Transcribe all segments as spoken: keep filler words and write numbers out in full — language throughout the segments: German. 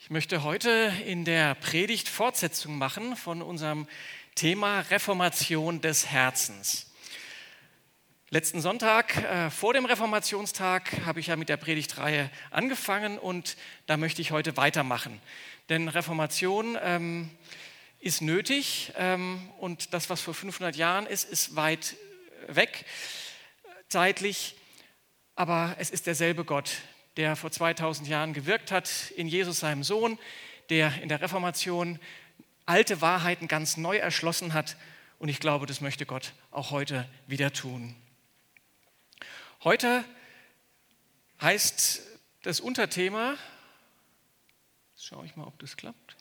Ich möchte heute in der Predigt Fortsetzung machen von unserem Thema Reformation des Herzens. Letzten Sonntag, äh, vor dem Reformationstag, habe ich ja mit der Predigtreihe angefangen und da möchte ich heute weitermachen. Denn Reformation ähm, ist nötig ähm, und das, was vor fünfhundert Jahren ist, ist weit weg zeitlich, aber es ist derselbe Gott, der vor zweitausend Jahren gewirkt hat in Jesus, seinem Sohn, der in der Reformation alte Wahrheiten ganz neu erschlossen hat. Und ich glaube, das möchte Gott auch heute wieder tun. Heute heißt das Unterthema, jetzt schaue ich mal, ob das klappt.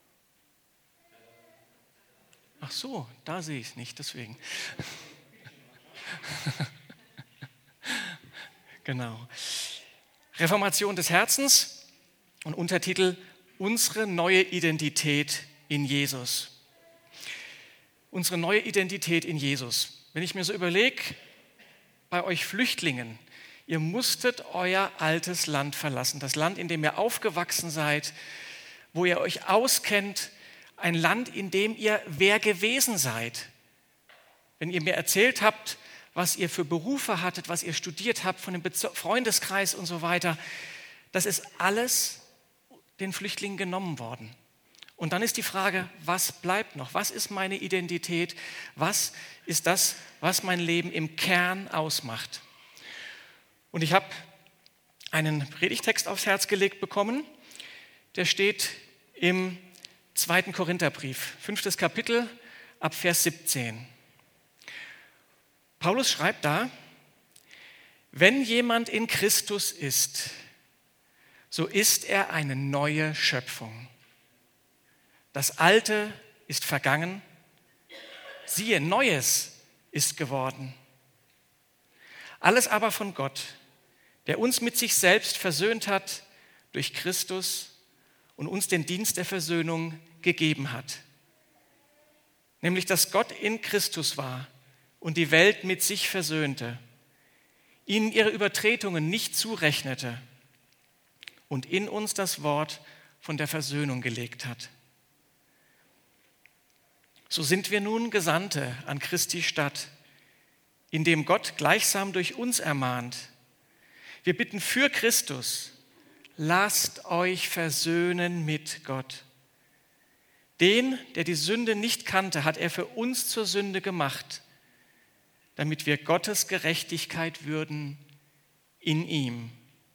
Ach so, da sehe ich es nicht, deswegen. Genau. Reformation des Herzens und Untertitel Unsere neue Identität in Jesus. Unsere neue Identität in Jesus. Wenn ich mir so überlege, bei euch Flüchtlingen, ihr musstet euer altes Land verlassen, das Land, in dem ihr aufgewachsen seid, wo ihr euch auskennt, ein Land, in dem ihr wer gewesen seid. Wenn ihr mir erzählt habt, was ihr für Berufe hattet, was ihr studiert habt, von dem Freundeskreis und so weiter, das ist alles den Flüchtlingen genommen worden. Und dann ist die Frage, was bleibt noch? Was ist meine Identität? Was ist das, was mein Leben im Kern ausmacht? Und ich habe einen Predigtext aufs Herz gelegt bekommen, der steht im zweiten Korintherbrief, fünftes Kapitel, ab Vers siebzehn. Paulus schreibt da, wenn jemand in Christus ist, so ist er eine neue Schöpfung. Das Alte ist vergangen, siehe, Neues ist geworden. Alles aber von Gott, der uns mit sich selbst versöhnt hat durch Christus und uns den Dienst der Versöhnung gegeben hat. Nämlich, dass Gott in Christus war und die Welt mit sich versöhnte, ihnen ihre Übertretungen nicht zurechnete und in uns das Wort von der Versöhnung gelegt hat. So sind wir nun Gesandte an Christi Stadt, indem Gott gleichsam durch uns ermahnt. Wir bitten für Christus, lasst euch versöhnen mit Gott. Den, der die Sünde nicht kannte, hat er für uns zur Sünde gemacht, damit wir Gottes Gerechtigkeit würden in ihm.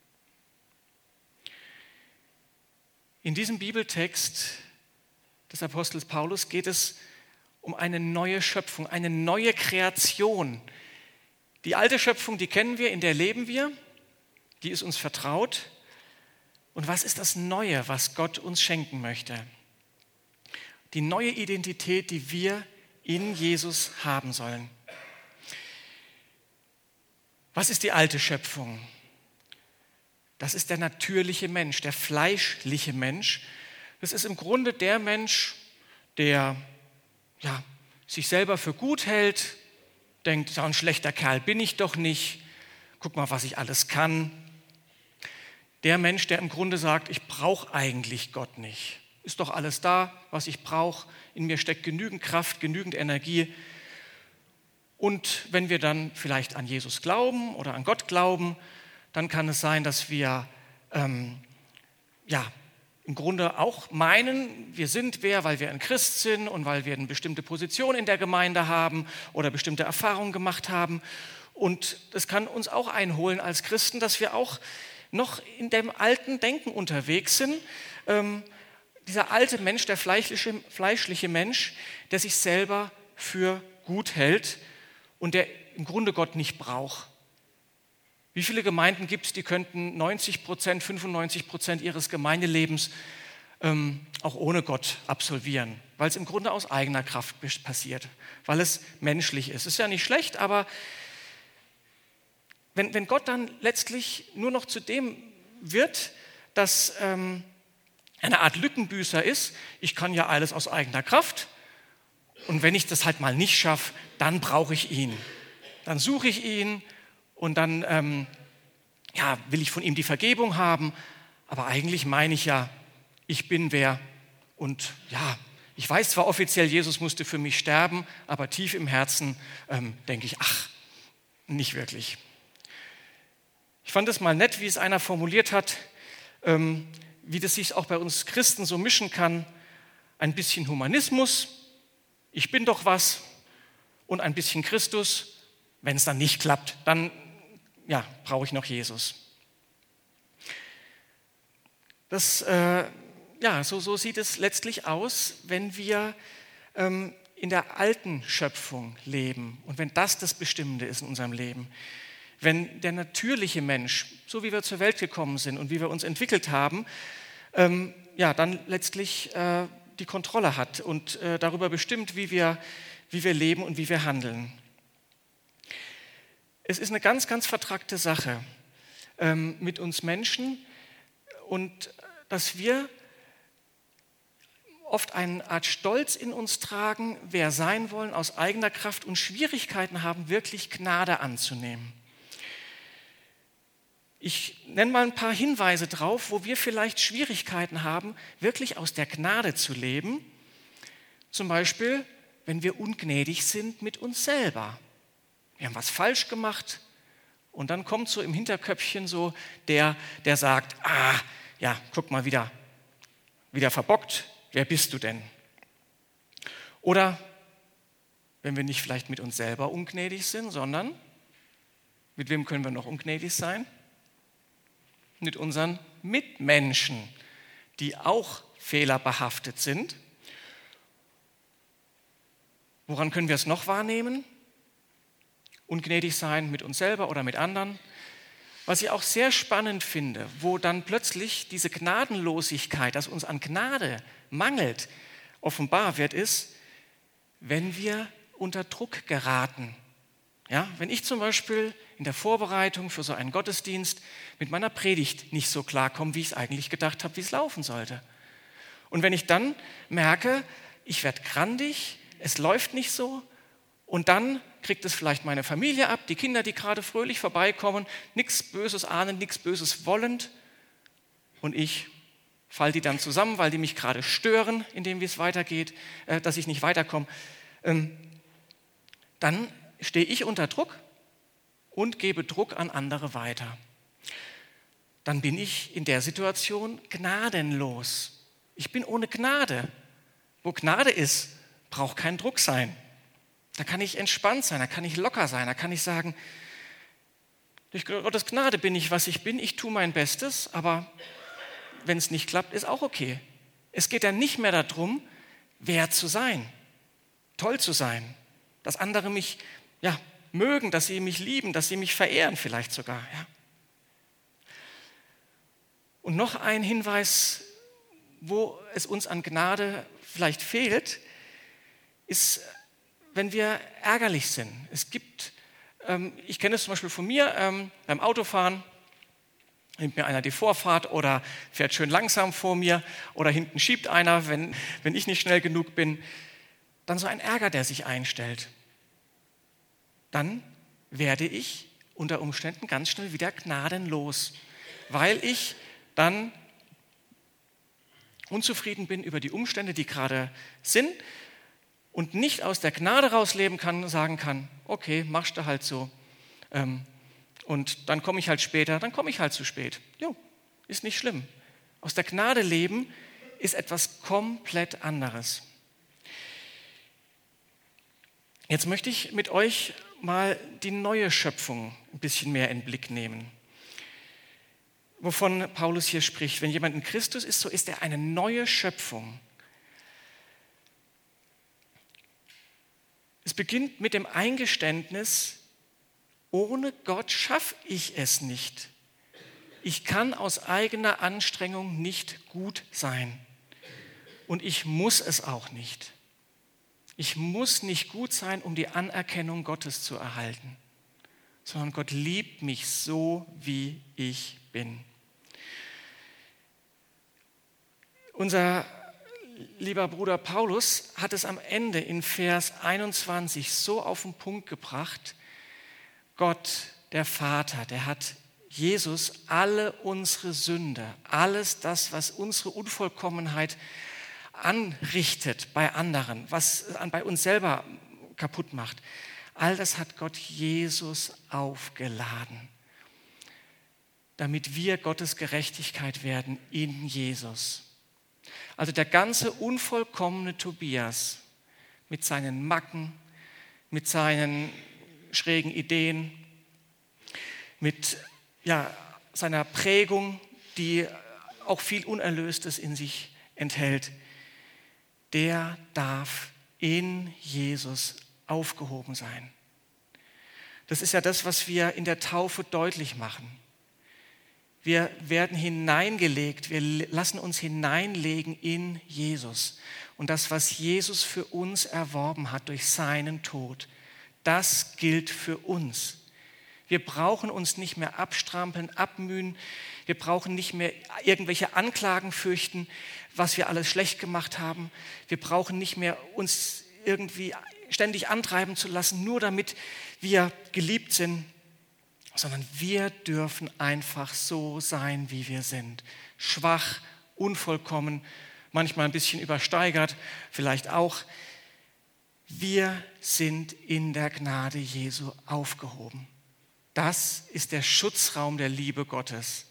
In diesem Bibeltext des Apostels Paulus geht es um eine neue Schöpfung, eine neue Kreation. Die alte Schöpfung, die kennen wir, in der leben wir, die ist uns vertraut. Und was ist das Neue, was Gott uns schenken möchte? Die neue Identität, die wir in Jesus haben sollen. Was ist die alte Schöpfung? Das ist der natürliche Mensch, der fleischliche Mensch. Das ist im Grunde der Mensch, der ja, sich selber für gut hält, denkt, so ein schlechter Kerl bin ich doch nicht, guck mal, was ich alles kann. Der Mensch, der im Grunde sagt, ich brauche eigentlich Gott nicht. Ist doch alles da, was ich brauche. In mir steckt genügend Kraft, genügend Energie. Und wenn wir dann vielleicht an Jesus glauben oder an Gott glauben, dann kann es sein, dass wir ähm, ja, im Grunde auch meinen, wir sind wer, weil wir ein Christ sind und weil wir eine bestimmte Position in der Gemeinde haben oder bestimmte Erfahrungen gemacht haben. Und das kann uns auch einholen als Christen, dass wir auch noch in dem alten Denken unterwegs sind. Ähm, dieser alte Mensch, der fleischliche, fleischliche Mensch, der sich selber für gut hält und der im Grunde Gott nicht braucht. Wie viele Gemeinden gibt es, die könnten neunzig Prozent, fünfundneunzig Prozent ihres Gemeindelebens ähm, auch ohne Gott absolvieren, weil es im Grunde aus eigener Kraft passiert, weil es menschlich ist. Ist ja nicht schlecht, aber wenn, wenn Gott dann letztlich nur noch zu dem wird, dass ähm, eine Art Lückenbüßer ist, ich kann ja alles aus eigener Kraft und wenn ich das halt mal nicht schaffe, dann brauche ich ihn. Dann suche ich ihn und dann ähm, ja, will ich von ihm die Vergebung haben, aber eigentlich meine ich ja, ich bin wer. Und ja, ich weiß zwar offiziell, Jesus musste für mich sterben, aber tief im Herzen ähm, denke ich, ach, nicht wirklich. Ich fand es mal nett, wie es einer formuliert hat, ähm, wie das sich auch bei uns Christen so mischen kann. Ein bisschen Humanismus, ich bin doch was, und ein bisschen Christus. Wenn es dann nicht klappt, dann ja, brauche ich noch Jesus. Das, äh, ja, so, so sieht es letztlich aus, wenn wir ähm, in der alten Schöpfung leben und wenn das das Bestimmende ist in unserem Leben. Wenn der natürliche Mensch, so wie wir zur Welt gekommen sind und wie wir uns entwickelt haben, ähm, ja, dann letztlich äh, die Kontrolle hat und äh, darüber bestimmt, wie wir, wie wir leben und wie wir handeln. Es ist eine ganz, ganz vertrackte Sache ähm, mit uns Menschen und dass wir oft eine Art Stolz in uns tragen, wer sein wollen, aus eigener Kraft und Schwierigkeiten haben, wirklich Gnade anzunehmen. Ich nenne mal ein paar Hinweise drauf, wo wir vielleicht Schwierigkeiten haben, wirklich aus der Gnade zu leben. Zum Beispiel, wenn wir ungnädig sind mit uns selber. Wir haben was falsch gemacht und dann kommt so im Hinterköpfchen so der, der sagt, ah, ja, guck mal wieder, wieder verbockt, wer bist du denn? Oder wenn wir nicht vielleicht mit uns selber ungnädig sind, sondern mit wem können wir noch ungnädig sein? Mit unseren Mitmenschen, die auch fehlerbehaftet sind. Woran können wir es noch wahrnehmen? Ungnädig sein mit uns selber oder mit anderen. Was ich auch sehr spannend finde, wo dann plötzlich diese Gnadenlosigkeit, dass uns an Gnade mangelt, offenbar wird, ist, wenn wir unter Druck geraten. Ja, wenn ich zum Beispiel in der Vorbereitung für so einen Gottesdienst mit meiner Predigt nicht so klarkomme, wie ich es eigentlich gedacht habe, wie es laufen sollte. Und wenn ich dann merke, ich werde grandig, es läuft nicht so, und dann kriegt es vielleicht meine Familie ab, die Kinder, die gerade fröhlich vorbeikommen, nichts Böses ahnend, nichts Böses wollend. Und ich falle die dann zusammen, weil die mich gerade stören, indem wie es weitergeht, äh, dass ich nicht weiterkomme. Ähm, dann stehe ich unter Druck und gebe Druck an andere weiter. Dann bin ich in der Situation gnadenlos. Ich bin ohne Gnade. Wo Gnade ist, braucht kein Druck sein. Da kann ich entspannt sein, da kann ich locker sein, da kann ich sagen, durch Gottes Gnade bin ich, was ich bin, ich tue mein Bestes, aber wenn es nicht klappt, ist auch okay. Es geht dann nicht mehr darum, wer zu sein, toll zu sein, dass andere mich ja, mögen, dass sie mich lieben, dass sie mich verehren vielleicht sogar. Ja. Und noch ein Hinweis, wo es uns an Gnade vielleicht fehlt, ist, wenn wir ärgerlich sind. Es gibt, ähm, ich kenne es zum Beispiel von mir, ähm, beim Autofahren nimmt mir einer die Vorfahrt oder fährt schön langsam vor mir oder hinten schiebt einer, wenn, wenn ich nicht schnell genug bin. Dann so ein Ärger, der sich einstellt. Dann werde ich unter Umständen ganz schnell wieder gnadenlos, weil ich dann unzufrieden bin über die Umstände, die gerade sind, und nicht aus der Gnade rausleben kann, sagen kann, okay, machst du halt so. Ähm, und dann komme ich halt später, dann komme ich halt zu spät. Jo, ist nicht schlimm. Aus der Gnade leben ist etwas komplett anderes. Jetzt möchte ich mit euch mal die neue Schöpfung ein bisschen mehr in den Blick nehmen. Wovon Paulus hier spricht, wenn jemand in Christus ist, so ist er eine neue Schöpfung. Es beginnt mit dem Eingeständnis, ohne Gott schaffe ich es nicht. Ich kann aus eigener Anstrengung nicht gut sein. Und ich muss es auch nicht. Ich muss nicht gut sein, um die Anerkennung Gottes zu erhalten, sondern Gott liebt mich so, wie ich bin. Unser lieber Bruder Paulus hat es am Ende in Vers einundzwanzig so auf den Punkt gebracht: Gott, der Vater, der hat Jesus alle unsere Sünde, alles das, was unsere Unvollkommenheit anrichtet bei anderen, was bei uns selber kaputt macht, all das hat Gott Jesus aufgeladen, damit wir Gottes Gerechtigkeit werden in Jesus. Also der ganze unvollkommene Tobias mit seinen Macken, mit seinen schrägen Ideen, mit ja, seiner Prägung, die auch viel Unerlöstes in sich enthält, der darf in Jesus aufgehoben sein. Das ist ja das, was wir in der Taufe deutlich machen. Wir werden hineingelegt, wir lassen uns hineinlegen in Jesus. Und das, was Jesus für uns erworben hat durch seinen Tod, das gilt für uns. Wir brauchen uns nicht mehr abstrampeln, abmühen. Wir brauchen nicht mehr irgendwelche Anklagen fürchten, was wir alles schlecht gemacht haben. Wir brauchen nicht mehr uns irgendwie ständig antreiben zu lassen, nur damit wir geliebt sind, sondern wir dürfen einfach so sein, wie wir sind. Schwach, unvollkommen, manchmal ein bisschen übersteigert, vielleicht auch. Wir sind in der Gnade Jesu aufgehoben. Das ist der Schutzraum der Liebe Gottes.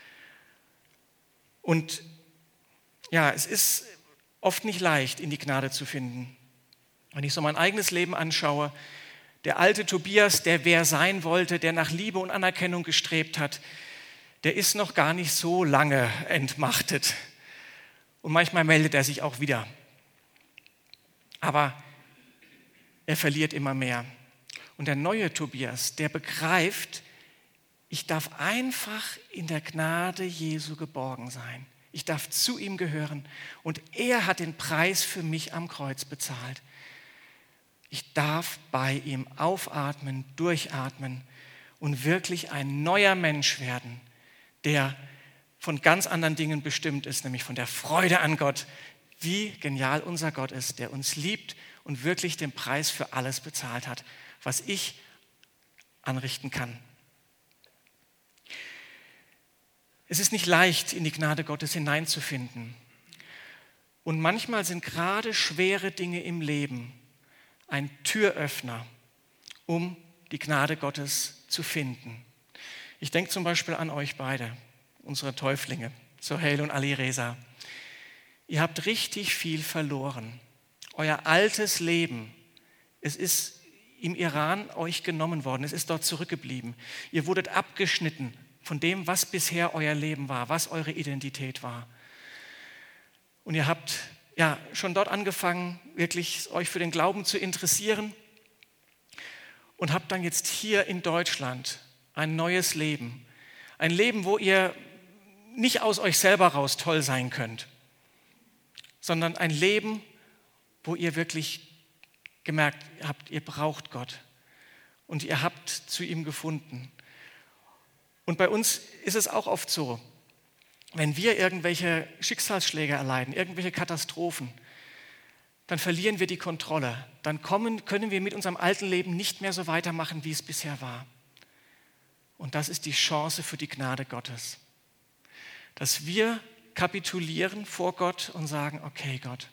Und ja, es ist oft nicht leicht, in die Gnade zu finden. Wenn ich so mein eigenes Leben anschaue, der alte Tobias, der wer sein wollte, der nach Liebe und Anerkennung gestrebt hat, der ist noch gar nicht so lange entmachtet. Und manchmal meldet er sich auch wieder. Aber er verliert immer mehr. Und der neue Tobias, der begreift, ich darf einfach in der Gnade Jesu geborgen sein. Ich darf zu ihm gehören und er hat den Preis für mich am Kreuz bezahlt. Ich darf bei ihm aufatmen, durchatmen und wirklich ein neuer Mensch werden, der von ganz anderen Dingen bestimmt ist, nämlich von der Freude an Gott. Wie genial unser Gott ist, der uns liebt und wirklich den Preis für alles bezahlt hat, was ich anrichten kann. Es ist nicht leicht, in die Gnade Gottes hineinzufinden. Und manchmal sind gerade schwere Dinge im Leben ein Türöffner, um die Gnade Gottes zu finden. Ich denke zum Beispiel an euch beide, unsere Täuflinge, Sohail und Ali Reza. Ihr habt richtig viel verloren. Euer altes Leben, es ist im Iran euch genommen worden, es ist dort zurückgeblieben. Ihr wurdet abgeschnitten von dem, was bisher euer Leben war, was eure Identität war. Und ihr habt ja schon dort angefangen, wirklich euch für den Glauben zu interessieren und habt dann jetzt hier in Deutschland ein neues Leben. Ein Leben, wo ihr nicht aus euch selber raus toll sein könnt, sondern ein Leben, wo ihr wirklich gemerkt habt, ihr braucht Gott und ihr habt zu ihm gefunden. Und bei uns ist es auch oft so, wenn wir irgendwelche Schicksalsschläge erleiden, irgendwelche Katastrophen, dann verlieren wir die Kontrolle. Dann kommen, können wir mit unserem alten Leben nicht mehr so weitermachen, wie es bisher war. Und das ist die Chance für die Gnade Gottes. Dass wir kapitulieren vor Gott und sagen, okay Gott,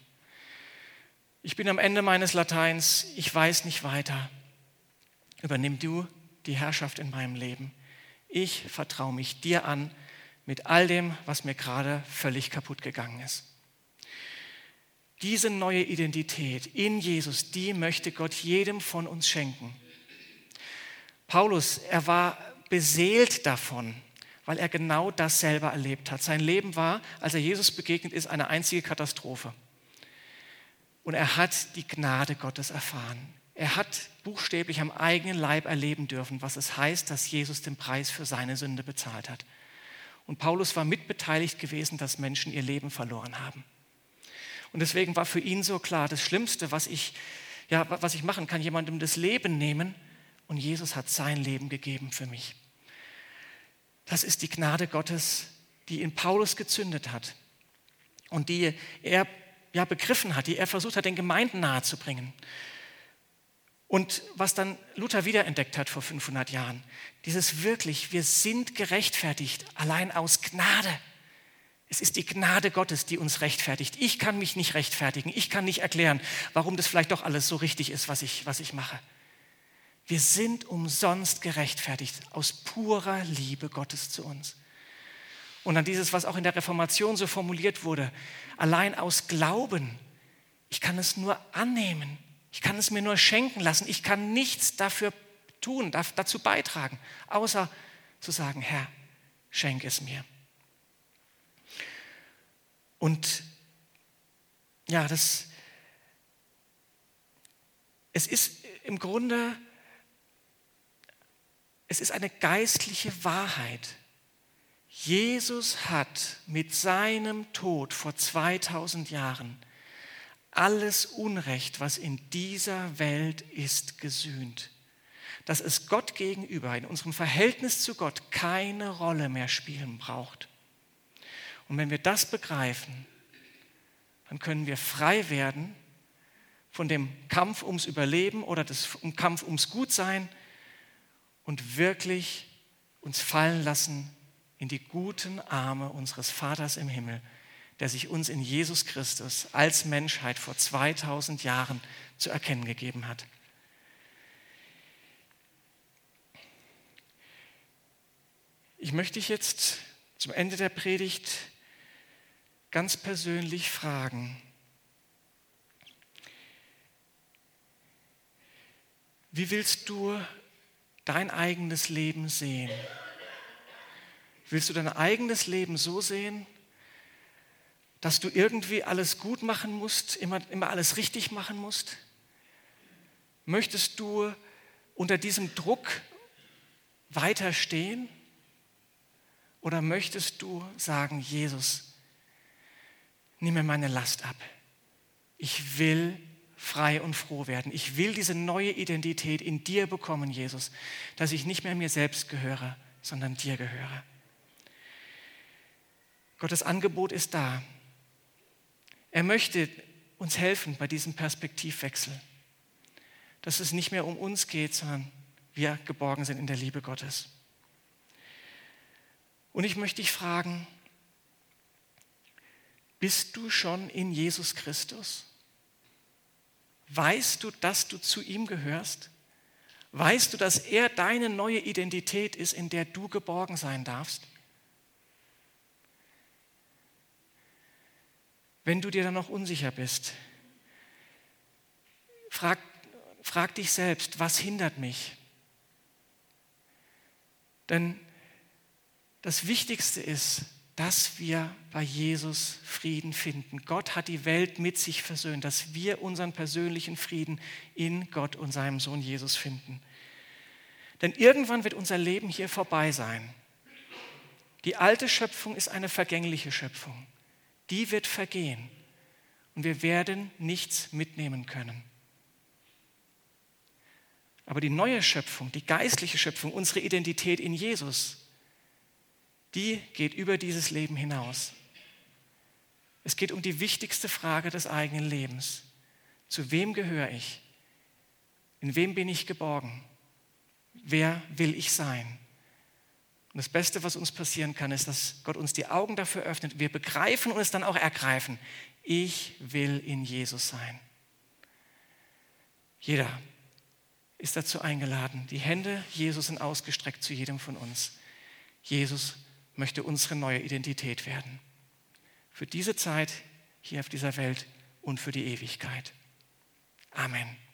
ich bin am Ende meines Lateins, ich weiß nicht weiter. Übernimm du die Herrschaft in meinem Leben. Ich vertraue mich dir an mit all dem, was mir gerade völlig kaputt gegangen ist. Diese neue Identität in Jesus, die möchte Gott jedem von uns schenken. Paulus, er war beseelt davon, weil er genau das selber erlebt hat. Sein Leben war, als er Jesus begegnet ist, eine einzige Katastrophe. Und er hat die Gnade Gottes erfahren. Er hat buchstäblich am eigenen Leib erleben dürfen, was es heißt, dass Jesus den Preis für seine Sünde bezahlt hat. Und Paulus war mitbeteiligt gewesen, dass Menschen ihr Leben verloren haben. Und deswegen war für ihn so klar, das Schlimmste, was ich, ja, was ich machen kann, jemandem das Leben nehmen. Und Jesus hat sein Leben gegeben für mich. Das ist die Gnade Gottes, die in Paulus gezündet hat und die er ja begriffen hat, die er versucht hat, den Gemeinden nahezubringen. Und was dann Luther wiederentdeckt hat vor fünfhundert Jahren, dieses wirklich, wir sind gerechtfertigt, allein aus Gnade. Es ist die Gnade Gottes, die uns rechtfertigt. Ich kann mich nicht rechtfertigen, ich kann nicht erklären, warum das vielleicht doch alles so richtig ist, was ich, was ich mache. Wir sind umsonst gerechtfertigt, aus purer Liebe Gottes zu uns. Und dann dieses, was auch in der Reformation so formuliert wurde, allein aus Glauben, ich kann es nur annehmen, ich kann es mir nur schenken lassen, ich kann nichts dafür tun, dazu beitragen, außer zu sagen, Herr, schenk es mir. Und ja, das, es ist im Grunde, es ist eine geistliche Wahrheit. Jesus hat mit seinem Tod vor zweitausend Jahren alles Unrecht, was in dieser Welt ist, gesühnt. Dass es Gott gegenüber, in unserem Verhältnis zu Gott, keine Rolle mehr spielen braucht. Und wenn wir das begreifen, dann können wir frei werden von dem Kampf ums Überleben oder des Kampf ums Gutsein und wirklich uns fallen lassen in die guten Arme unseres Vaters im Himmel, der sich uns in Jesus Christus als Menschheit vor zweitausend Jahren zu erkennen gegeben hat. Ich möchte dich jetzt zum Ende der Predigt ganz persönlich fragen, wie willst du dein eigenes Leben sehen? Willst du dein eigenes Leben so sehen, dass du irgendwie alles gut machen musst, immer, immer alles richtig machen musst? Möchtest du unter diesem Druck weiter stehen? Oder möchtest du sagen, Jesus, nimm mir meine Last ab. Ich will frei und froh werden. Ich will diese neue Identität in dir bekommen, Jesus, dass ich nicht mehr mir selbst gehöre, sondern dir gehöre. Gottes Angebot ist da. Er möchte uns helfen bei diesem Perspektivwechsel, dass es nicht mehr um uns geht, sondern wir geborgen sind in der Liebe Gottes. Und ich möchte dich fragen, bist du schon in Jesus Christus? Weißt du, dass du zu ihm gehörst? Weißt du, dass er deine neue Identität ist, in der du geborgen sein darfst? Wenn du dir dann noch unsicher bist, frag, frag dich selbst, was hindert mich? Denn das Wichtigste ist, dass wir bei Jesus Frieden finden. Gott hat die Welt mit sich versöhnt, dass wir unseren persönlichen Frieden in Gott und seinem Sohn Jesus finden. Denn irgendwann wird unser Leben hier vorbei sein. Die alte Schöpfung ist eine vergängliche Schöpfung. Die wird vergehen und wir werden nichts mitnehmen können. Aber die neue Schöpfung, die geistliche Schöpfung, unsere Identität in Jesus, die geht über dieses Leben hinaus. Es geht um die wichtigste Frage des eigenen Lebens. Zu wem gehöre ich? In wem bin ich geborgen? Wer will ich sein? Und das Beste, was uns passieren kann, ist, dass Gott uns die Augen dafür öffnet. Wir begreifen und es dann auch ergreifen. Ich will in Jesus sein. Jeder ist dazu eingeladen. Die Hände Jesus sind ausgestreckt zu jedem von uns. Jesus möchte unsere neue Identität werden. Für diese Zeit hier auf dieser Welt und für die Ewigkeit. Amen.